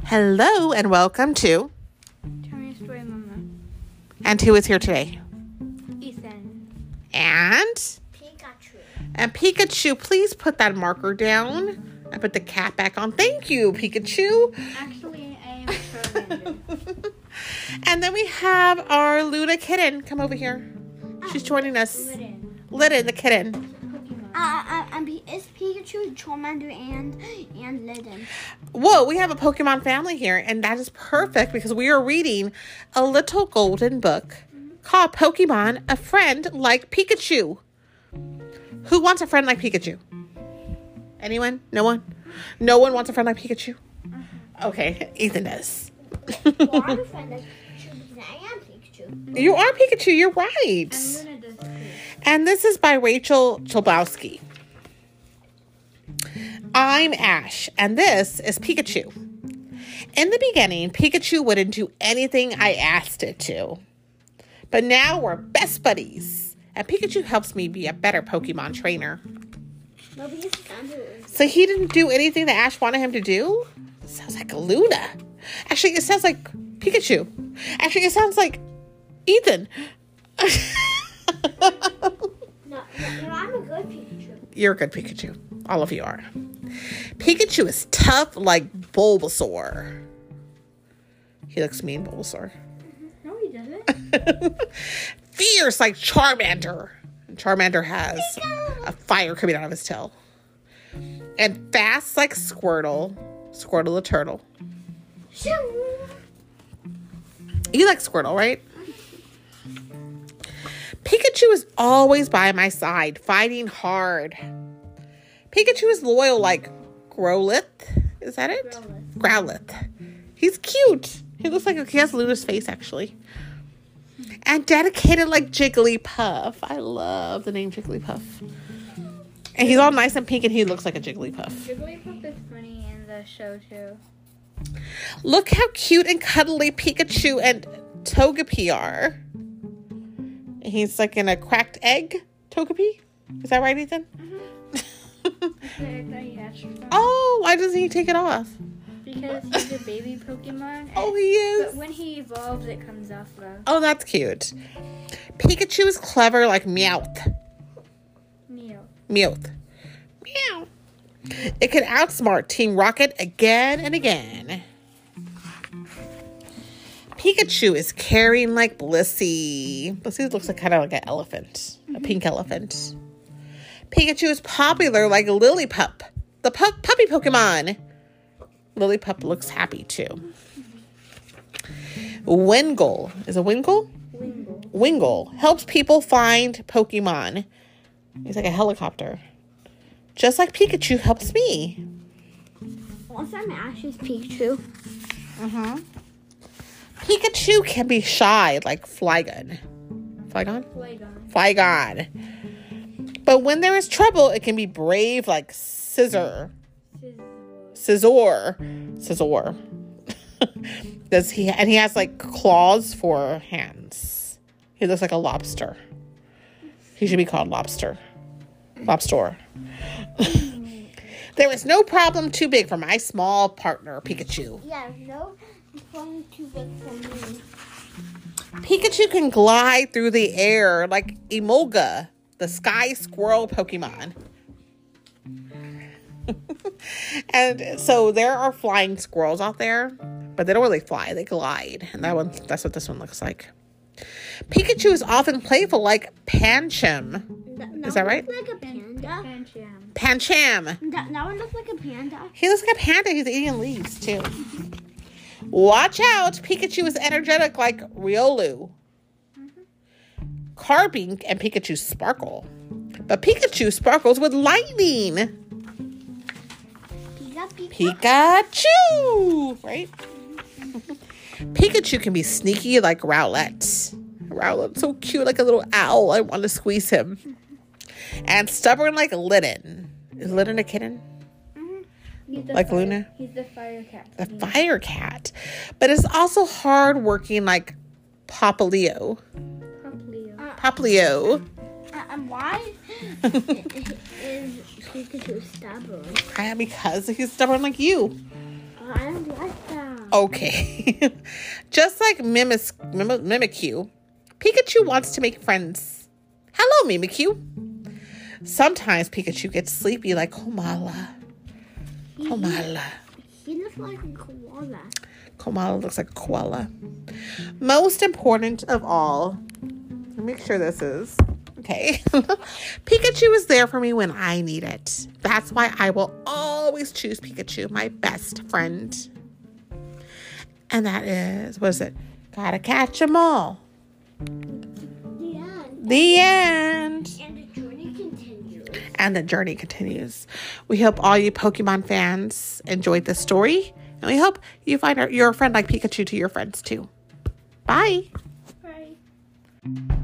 Hello and welcome to Tell me a story, Mama. And who is here today? Ethan. And Pikachu. And Pikachu, please put that marker down and put the cap back on. Thank you, Pikachu. Actually, I am Charmander. And then we have our Luna kitten. Come over here. She's joining us. Lydon, the kitten. It's Pikachu, Charmander, and Lydon. Whoa, we have a Pokemon family here, and that is perfect because we are reading a little golden book called Pokemon, A Friend Like Pikachu. Who wants a friend like Pikachu? Anyone? No one? No one wants a friend like Pikachu? Okay, Ethan does. Well, I'm a friend like Pikachu because I am Pikachu. You are Pikachu, you're right. And Luna does too. And this is by Rachel Chabowski. I'm Ash, and this is Pikachu. In the beginning, Pikachu wouldn't do anything I asked it to. But now we're best buddies, and Pikachu helps me be a better Pokemon trainer. So he didn't do anything that Ash wanted him to do? It sounds like a Luna. Actually, it sounds like Pikachu. Actually, it sounds like Ethan. No, I'm a good Pikachu. You're a good Pikachu. All of you are. Pikachu is tough like Bulbasaur. He looks mean, Bulbasaur. No, he doesn't. Fierce like Charmander. And Charmander has a fire coming out of his tail. And fast like Squirtle. Squirtle the turtle. You like Squirtle, right? Pikachu is always by my side, fighting hard. Pikachu is loyal like Growlithe. Is that it? Growlithe. He's cute. He looks like he has Luna's face, actually. And dedicated like Jigglypuff. I love the name Jigglypuff. And he's all nice and pink, and he looks like a Jigglypuff. Jigglypuff is funny in the show, too. Look how cute and cuddly Pikachu and Togepi are. He's like in a cracked egg, Togepi. Is that right, Ethan? Oh, why doesn't he take it off? Because he's a baby Pokemon. Oh, he is. But when he evolves, it comes off though. Oh, that's cute. Pikachu is clever like Meowth. Meowth. Meow. It can outsmart Team Rocket again and again. Pikachu is caring like Blissey. Blissey looks like kind of like an elephant. A pink elephant. Pikachu is popular like Lillipup. The puppy Pokemon. Lillipup looks happy too. Wingull. Is it Wingull? Wingull helps people find Pokemon. He's like a helicopter. Just like Pikachu helps me. Also, I'm Ash's Pikachu. Pikachu can be shy like Flygon. Flygon. But when there is trouble, it can be brave like Scizor. And he has like claws for hands. He looks like a lobster. He should be called Lobster. There is no problem too big for my small partner, Pikachu. Yeah, no problem too big for me. Pikachu can glide through the air like Emolga, the sky squirrel Pokemon. And so there are flying squirrels out there, but they don't really fly, they glide. And that's what this one looks like. Pikachu is often playful like Pancham. Is that right? Like a panda. Pancham. That one looks like a panda. He looks like a panda. He's eating leaves too. Watch out. Pikachu is energetic like Riolu. Carbink and Pikachu sparkle. But Pikachu sparkles with lightning. Pikachu! Right? Pikachu can be sneaky like Rowlet. Rowlet's so cute, like a little owl. I want to squeeze him. And stubborn like Lydon. Is Lydon a kitten? Like Luna? He's the fire cat. The fire cat. But it's also hard-working like Popplio. And why is Pikachu stubborn? Because he's stubborn like you. I don't like that. Okay. Just like Mimikyu, Pikachu wants to make friends. Hello, Mimikyu. Sometimes Pikachu gets sleepy like Komala. Komala. He looks like a koala. Komala looks like a koala. Most important of all, let me make sure this is okay. Pikachu is there for me when I need it. That's why I will always choose Pikachu, my best friend. And that is, what is it? Gotta catch 'em all. The end. The end. And the journey continues. And the journey continues. We hope all you Pokemon fans enjoyed this story. And we hope you find your friend like Pikachu to your friends too. Bye. Bye.